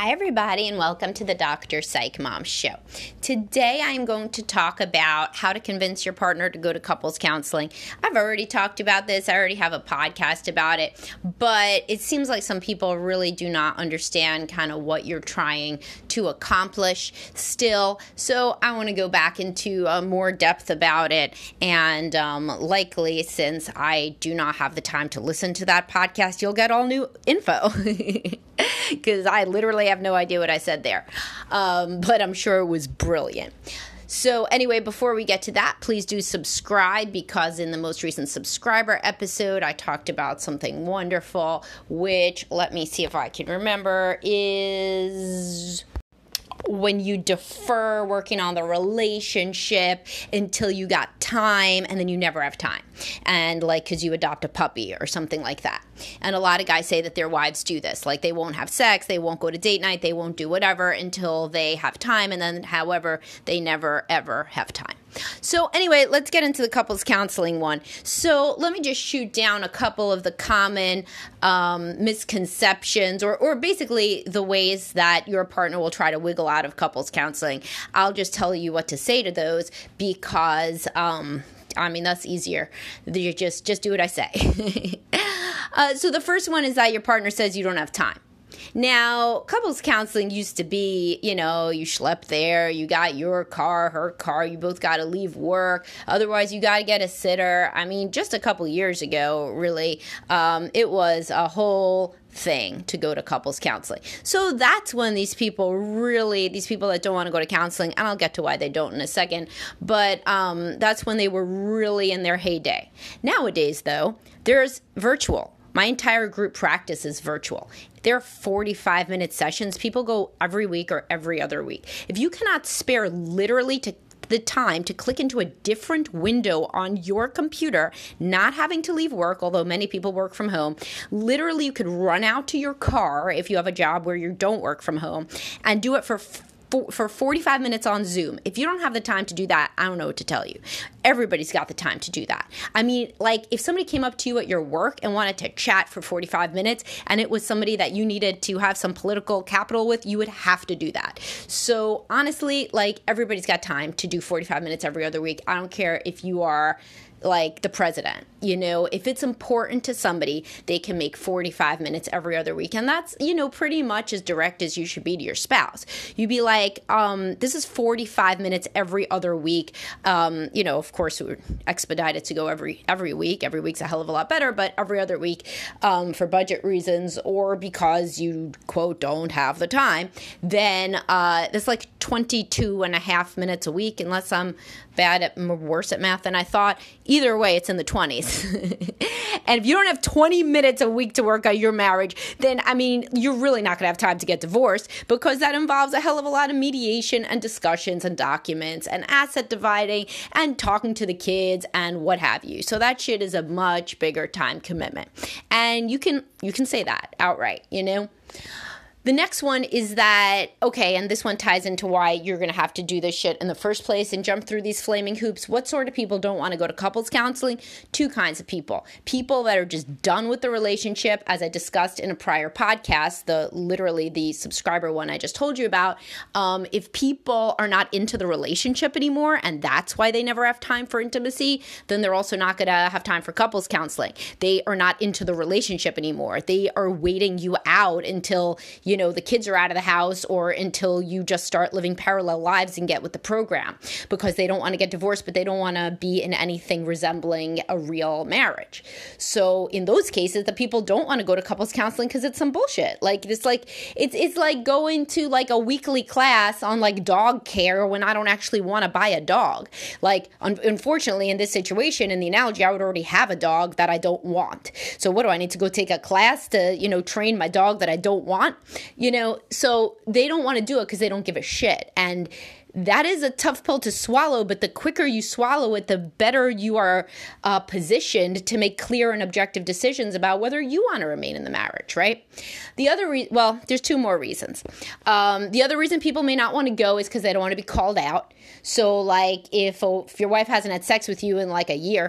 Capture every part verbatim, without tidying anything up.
Hi, everybody, and welcome to the Doctor Psych Mom Show. Today, I'm going to talk about how to convince your partner to go to couples counseling. I've already talked about this. I already have a podcast about it, but it seems like some people really do not understand kind of what you're trying to accomplish still. So I want to go back into uh, more depth about it, and um, likely, since I do not have the time to listen to that podcast, you'll get all new info. Because I literally have no idea what I said there. Um, but I'm sure it was brilliant. So anyway, before we get to that, please do subscribe, because in the most recent subscriber episode, I talked about something wonderful, which, let me see if I can remember, is when you defer working on the relationship until you got time, and then you never have time. And like, because you adopt a puppy or something like that. And a lot of guys say that their wives do this. Like, they won't have sex, they won't go to date night, they won't do whatever until they have time. And then, however, they never, ever have time. So anyway, let's get into the couples counseling one. So let me just shoot down a couple of the common um, misconceptions or, or basically the ways that your partner will try to wiggle out of couples counseling. I'll just tell you what to say to those because, um, I mean, that's easier. You just, just do what I say. uh, so the first one is that your partner says you don't have time. Now, couples counseling used to be, you know, you schlep there, you got your car, her car, you both got to leave work. Otherwise, you got to get a sitter. I mean, just a couple years ago, really, um, it was a whole thing to go to couples counseling. So that's when these people really, these people that don't want to go to counseling, and I'll get to why they don't in a second, but um, that's when they were really in their heyday. Nowadays, though, there's virtual. My entire group practice is virtual. They're forty-five minute sessions. People go every week or every other week. If you cannot spare literally to the time to click into a different window on your computer, not having to leave work, although many people work from home, literally you could run out to your car if you have a job where you don't work from home and do it for for forty-five minutes on Zoom. If you don't have the time to do that, I don't know what to tell you. Everybody's got the time to do that. I mean, like, if somebody came up to you at your work and wanted to chat for forty-five minutes and it was somebody that you needed to have some political capital with, you would have to do that. So honestly, like, everybody's got time to do forty-five minutes every other week. I don't care if you are like the president, you know, if it's important to somebody, they can make forty-five minutes every other week. And that's, you know, pretty much as direct as you should be to your spouse. You'd be like, um, this is forty-five minutes every other week. Um, you know, of course, we would expedite it to go every, every week. Every week's a hell of a lot better, but every other week, um, for budget reasons or because you, quote, don't have the time, then, uh, it's like twenty-two and a half minutes a week, unless I'm bad at, worse at math than I thought. Either way, it's in the twenties. And if you don't have twenty minutes a week to work on your marriage, then, I mean, you're really not going to have time to get divorced, because that involves a hell of a lot of mediation and discussions and documents and asset dividing and talking to the kids and what have you. So that shit is a much bigger time commitment. And you can, you can say that outright, you know? The next one is that, okay, and this one ties into why you're going to have to do this shit in the first place and jump through these flaming hoops. What sort of people don't want to go to couples counseling? Two kinds of people. People that are just done with the relationship, as I discussed in a prior podcast, the literally the subscriber one I just told you about. Um, if people are not into the relationship anymore, and that's why they never have time for intimacy, then they're also not going to have time for couples counseling. They are not into the relationship anymore. They are waiting you out until, you You know, the kids are out of the house or until you just start living parallel lives and get with the program, because they don't want to get divorced, but they don't want to be in anything resembling a real marriage. So in those cases, the people don't want to go to couples counseling because it's some bullshit. Like, it's like, it's, it's like going to like a weekly class on like dog care when I don't actually want to buy a dog. Like, un- unfortunately, in this situation, in the analogy, I would already have a dog that I don't want. So what do I need to go take a class to, you know, train my dog that I don't want? You know, so they don't want to do it because they don't give a shit. And that is a tough pill to swallow, but the quicker you swallow it, the better you are uh, positioned to make clear and objective decisions about whether you want to remain in the marriage, right? The other, re- well, there's two more reasons. Um, the other reason people may not want to go is because they don't want to be called out. So, like, if, if your wife hasn't had sex with you in like a year,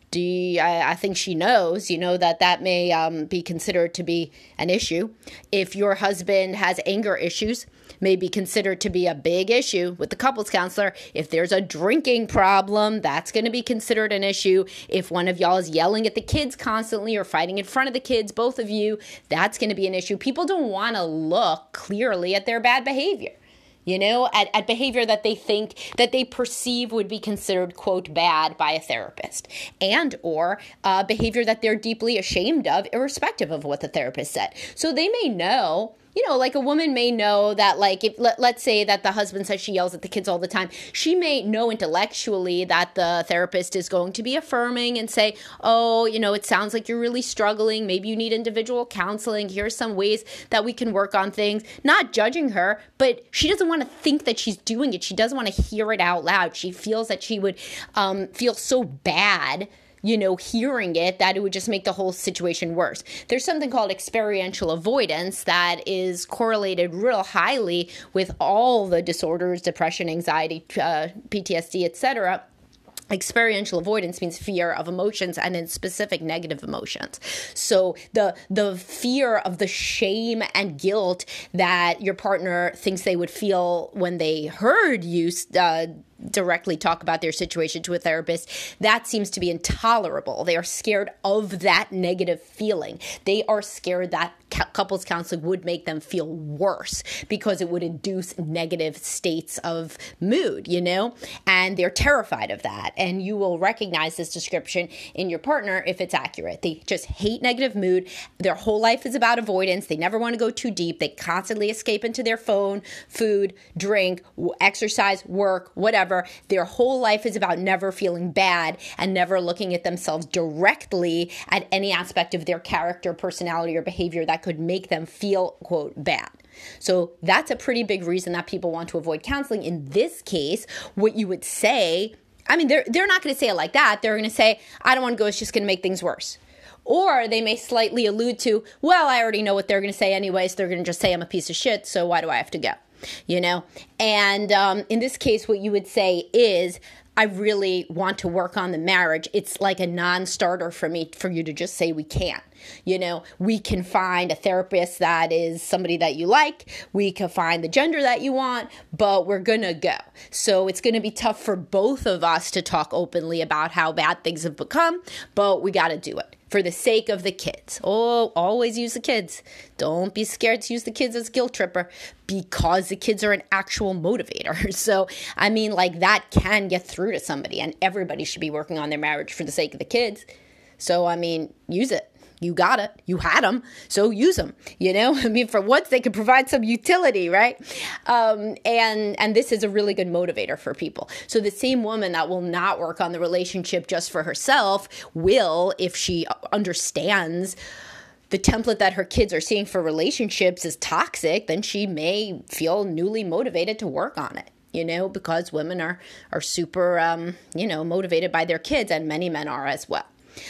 Do you, I, I think she knows, you know, that that may um, be considered to be an issue. If your husband has anger issues, may be considered to be a big issue with the couples counselor. If there's a drinking problem, that's going to be considered an issue. If one of y'all is yelling at the kids constantly or fighting in front of the kids, both of you, that's going to be an issue. People don't want to look clearly at their bad behavior. You know, at, at behavior that they think, that they perceive would be considered, quote, bad by a therapist, and or uh, behavior that they're deeply ashamed of, irrespective of what the therapist said. So they may know, you know, like a woman may know that, like, if let, let's say that the husband says she yells at the kids all the time, she may know intellectually that the therapist is going to be affirming and say, oh, you know, it sounds like you're really struggling. Maybe you need individual counseling. Here's some ways that we can work on things. Not judging her, but she doesn't want to think that she's doing it. She doesn't want to hear it out loud. She feels that she would um, feel so bad, you know, hearing it, that it would just make the whole situation worse. There's something called experiential avoidance that is correlated real highly with all the disorders, depression, anxiety, uh, P T S D, et cetera. Experiential avoidance means fear of emotions, and in specific negative emotions. So the the fear of the shame and guilt that your partner thinks they would feel when they heard you uh, directly talk about their situation to a therapist, that seems to be intolerable. They are scared of that negative feeling. They are scared that couples counseling would make them feel worse because it would induce negative states of mood, you know, and they're terrified of that. And you will recognize this description in your partner if it's accurate. They just hate negative mood. Their whole life is about avoidance. They never want to go too deep. They constantly escape into their phone, food, drink, exercise, work, whatever. Their whole life is about never feeling bad and never looking at themselves directly at any aspect of their character, personality, or behavior that could make them feel, quote, bad. So that's a pretty big reason that people want to avoid counseling. In this case, what you would say, I mean, they're, they're not going to say it like that. They're going to say, I don't want to go. It's just going to make things worse. Or they may slightly allude to, well, I already know what they're going to say anyway, so they're going to just say I'm a piece of shit, so why do I have to go? You know, and um, in this case, what you would say is, I really want to work on the marriage. It's like a non-starter for me, for you to just say we can't. You know, we can find a therapist that is somebody that you like. We can find the gender that you want, but we're going to go. So it's going to be tough for both of us to talk openly about how bad things have become, but we got to do it for the sake of the kids. Oh, always use the kids. Don't be scared to use the kids as a guilt tripper, because the kids are an actual motivator. So, I mean, like, that can get through to somebody, and everybody should be working on their marriage for the sake of the kids. So, I mean, use it. You got it. You had them. So use them, you know, I mean, for once they could provide some utility, right? Um, and, and this is a really good motivator for people. So the same woman that will not work on the relationship just for herself will, if she understands the template that her kids are seeing for relationships is toxic, then she may feel newly motivated to work on it. You know, because women are, are super, um, you know, motivated by their kids, and many men are as well.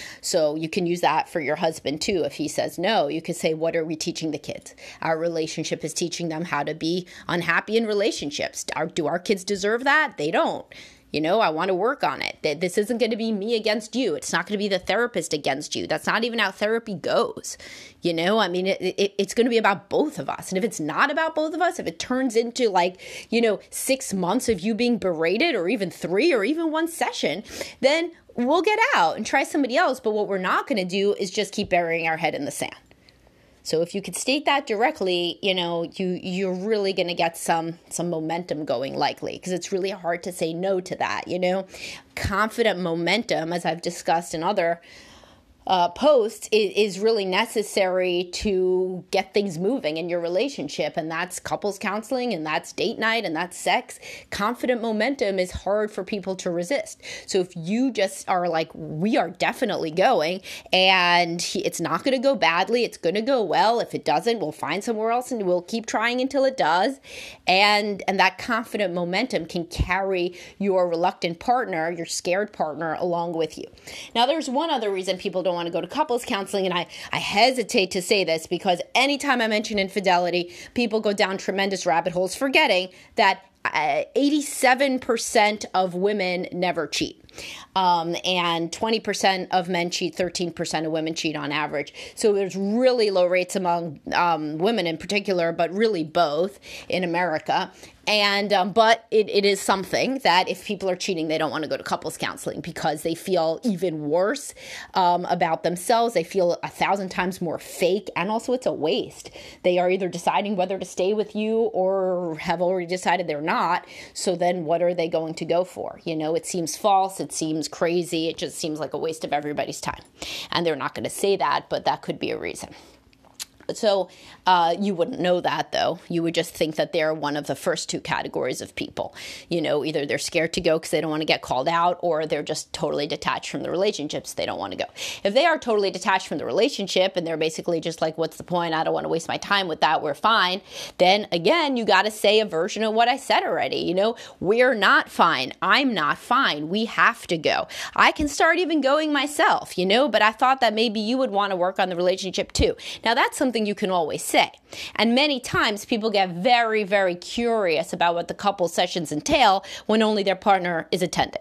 So you can use that for your husband too. If he says no, you could say, what are we teaching the kids? Our relationship is teaching them how to be unhappy in relationships. Do our kids deserve that? They don't. You know, I want to work on it. This isn't going to be me against you. It's not going to be the therapist against you. That's not even how therapy goes. You know, I mean, it, it, it's going to be about both of us. And if it's not about both of us, if it turns into like, you know, six months of you being berated, or even three, or even one session, then we'll get out and try somebody else. But what we're not going to do is just keep burying our head in the sand. So if you could state that directly, you know, you, you're really going to get some some momentum going, likely, because it's really hard to say no to that, you know. Confident momentum, as I've discussed in other uh, post is, is really necessary to get things moving in your relationship. And that's couples counseling, and that's date night, and that's sex. Confident momentum is hard for people to resist. So if you just are like, we are definitely going, and it's not going to go badly, it's going to go well. If it doesn't, we'll find somewhere else and we'll keep trying until it does. And, and that confident momentum can carry your reluctant partner, your scared partner, along with you. Now, there's one other reason people don't want to go to couples counseling, and I, I hesitate to say this because anytime I mention infidelity, people go down tremendous rabbit holes, forgetting that uh, eighty-seven percent of women never cheat. Um, and twenty percent of men cheat, thirteen percent of women cheat on average. So there's really low rates among um, women in particular, but really both in America. And um, but it, it is something that if people are cheating, they don't want to go to couples counseling because they feel even worse um, about themselves. They feel a thousand times more fake, and also it's a waste. They are either deciding whether to stay with you or have already decided they're not. So then what are they going to go for? You know, it seems false. It seems crazy. It just seems like a waste of everybody's time. And they're not going to say that, but that could be a reason. So uh, you wouldn't know that, though. You would just think that they're one of the first two categories of people. You know, either they're scared to go because they don't want to get called out, or they're just totally detached from the relationships. They don't want to go. If they are totally detached from the relationship and they're basically just like, what's the point? I don't want to waste my time with that. We're fine. Then again, you got to say a version of what I said already. You know, we're not fine. I'm not fine. We have to go. I can start even going myself, you know, but I thought that maybe you would want to work on the relationship too. Now, that's something you can always say. And many times people get very, very curious about what the couple sessions entail when only their partner is attending.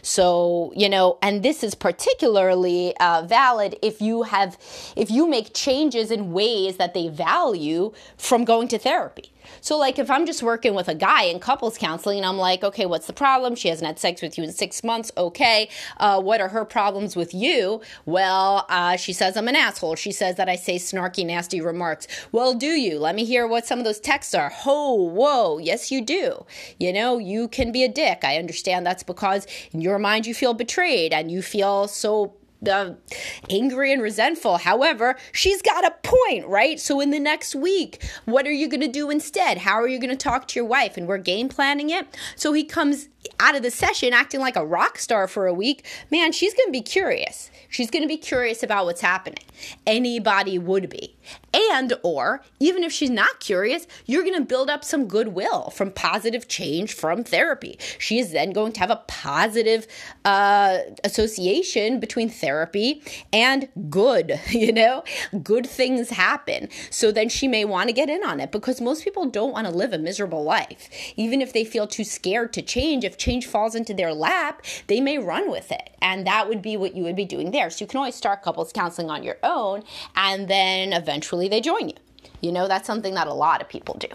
So, you know, and this is particularly uh, valid if you have, if you make changes in ways that they value from going to therapy. So like if I'm just working with a guy in couples counseling and I'm like, okay, what's the problem? She hasn't had sex with you in six months. Okay. Uh, what are her problems with you? Well, uh, she says I'm an asshole. She says that I say snarky, nasty remarks. Well, do you? Let me hear what some of those texts are. Ho, whoa. Yes, you do. You know, you can be a dick. I understand that's because in your mind you feel betrayed and you feel so Uh, angry and resentful. However, she's got a point, right? So in the next week, what are you going to do instead? How are you going to talk to your wife? And we're game planning it. So he comes out of the session acting like a rock star for a week. Man, she's going to be curious. She's going to be curious about what's happening. Anybody would be. And or even if she's not curious, you're going to build up some goodwill from positive change from therapy. She is then going to have a positive uh, association between therapy and good, you know, good things happen. So then she may want to get in on it because most people don't want to live a miserable life. Even if they feel too scared to change, if change falls into their lap, they may run with it. And that would be what you would be doing there. So you can always start couples counseling on your own and then eventually they join you. You know, that's something that a lot of people do.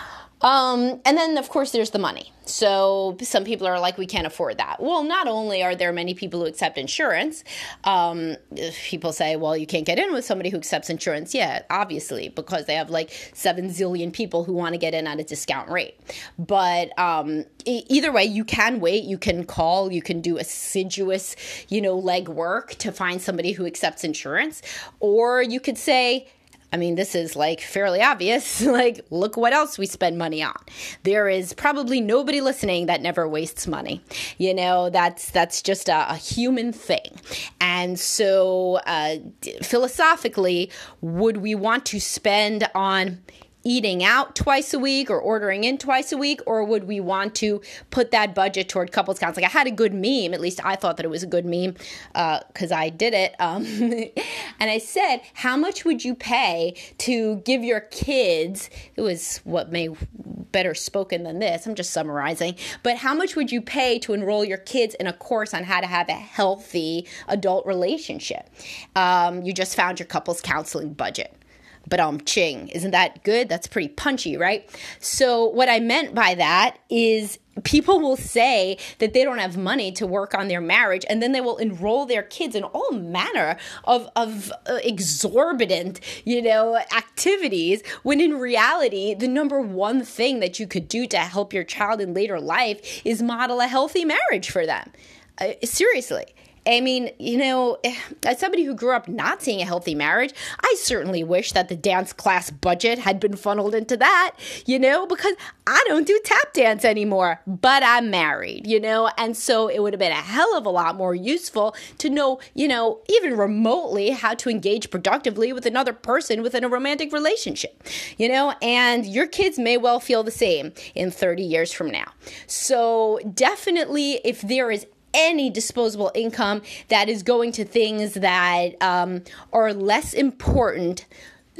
Um, and then, of course, there's the money. So some people are like, we can't afford that. Well, not only are there many people who accept insurance, um, people say, well, you can't get in with somebody who accepts insurance. Yeah, obviously, because they have like seven zillion people who want to get in at a discount rate. But um, e- either way, you can wait, you can call, you can do assiduous, you know, legwork to find somebody who accepts insurance. Or you could say, I mean, this is like fairly obvious. Like, look what else we spend money on. There is probably nobody listening that never wastes money. You know, that's that's just a, a human thing. And so uh, philosophically, would we want to spend on eating out twice a week or ordering in twice a week, or would we want to put that budget toward couples counseling? I had a good meme, at least I thought that it was a good meme because uh, I did it. Um, and I said, how much would you pay to give your kids, it was what may better spoken than this, I'm just summarizing, but how much would you pay to enroll your kids in a course on how to have a healthy adult relationship? Um, you just found your couples counseling budget. But um, ching, isn't that good? That's pretty punchy, right? So what I meant by that is people will say that they don't have money to work on their marriage, and then they will enroll their kids in all manner of, of uh, exorbitant, you know, activities, when in reality, the number one thing that you could do to help your child in later life is model a healthy marriage for them. Uh, seriously. I mean, you know, as somebody who grew up not seeing a healthy marriage, I certainly wish that the dance class budget had been funneled into that, you know, because I don't do tap dance anymore, but I'm married, you know, and so it would have been a hell of a lot more useful to know, you know, even remotely how to engage productively with another person within a romantic relationship, you know, and your kids may well feel the same in thirty years from now. So definitely, if there is any disposable income that is going to things that um, are less important,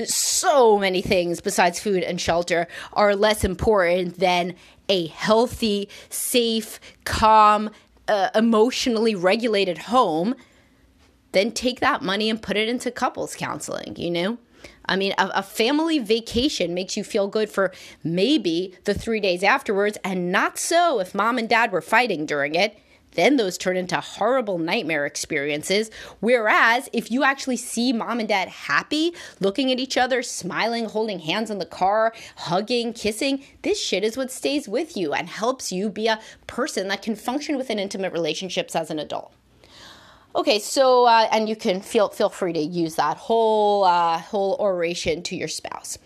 so many things besides food and shelter are less important than a healthy, safe, calm uh, emotionally regulated home, then take that money and put it into couples counseling, you know? I mean, a, a family vacation makes you feel good for maybe the three days afterwards, and not so if mom and dad were fighting during it. Then those turn into horrible nightmare experiences. Whereas if you actually see mom and dad happy, looking at each other, smiling, holding hands in the car, hugging, kissing, this shit is what stays with you and helps you be a person that can function within intimate relationships as an adult. Okay, so, uh, and you can feel feel free to use that whole uh, whole oration to your spouse.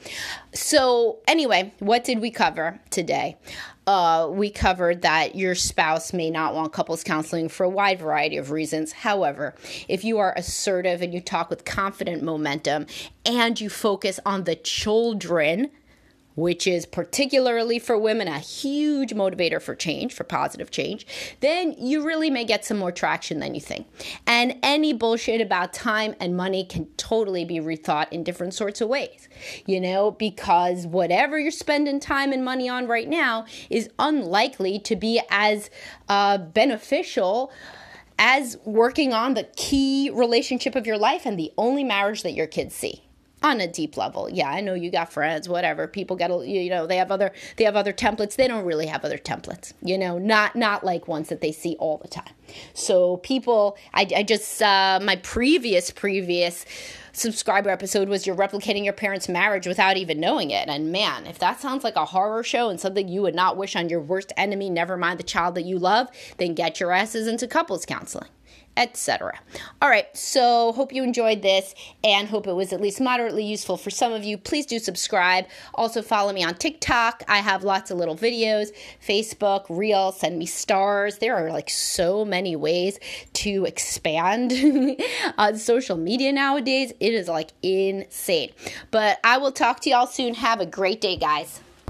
So anyway, what did we cover today? Uh, we covered that your spouse may not want couples counseling for a wide variety of reasons. However, if you are assertive and you talk with confident momentum and you focus on the children, which is particularly for women a huge motivator for change, for positive change, then you really may get some more traction than you think. And any bullshit about time and money can totally be rethought in different sorts of ways, you know, because whatever you're spending time and money on right now is unlikely to be as uh, beneficial as working on the key relationship of your life and the only marriage that your kids see. On a deep level. Yeah, I know you got friends, whatever. People get, you know, they have other, they have other templates. They don't really have other templates, you know, not, not like ones that they see all the time. So people, I, I just, uh, my previous, previous subscriber episode was you're replicating your parents' marriage without even knowing it. And man, if that sounds like a horror show and something you would not wish on your worst enemy, never mind the child that you love, then get your asses into couples counseling, et cetera. All right, so hope you enjoyed this and hope it was at least moderately useful for some of you. Please do subscribe. Also follow me on TikTok. I have lots of little videos, Facebook, Reels, send me stars. There are like so many ways to expand on social media nowadays. It is like insane. But I will talk to y'all soon. Have a great day, guys.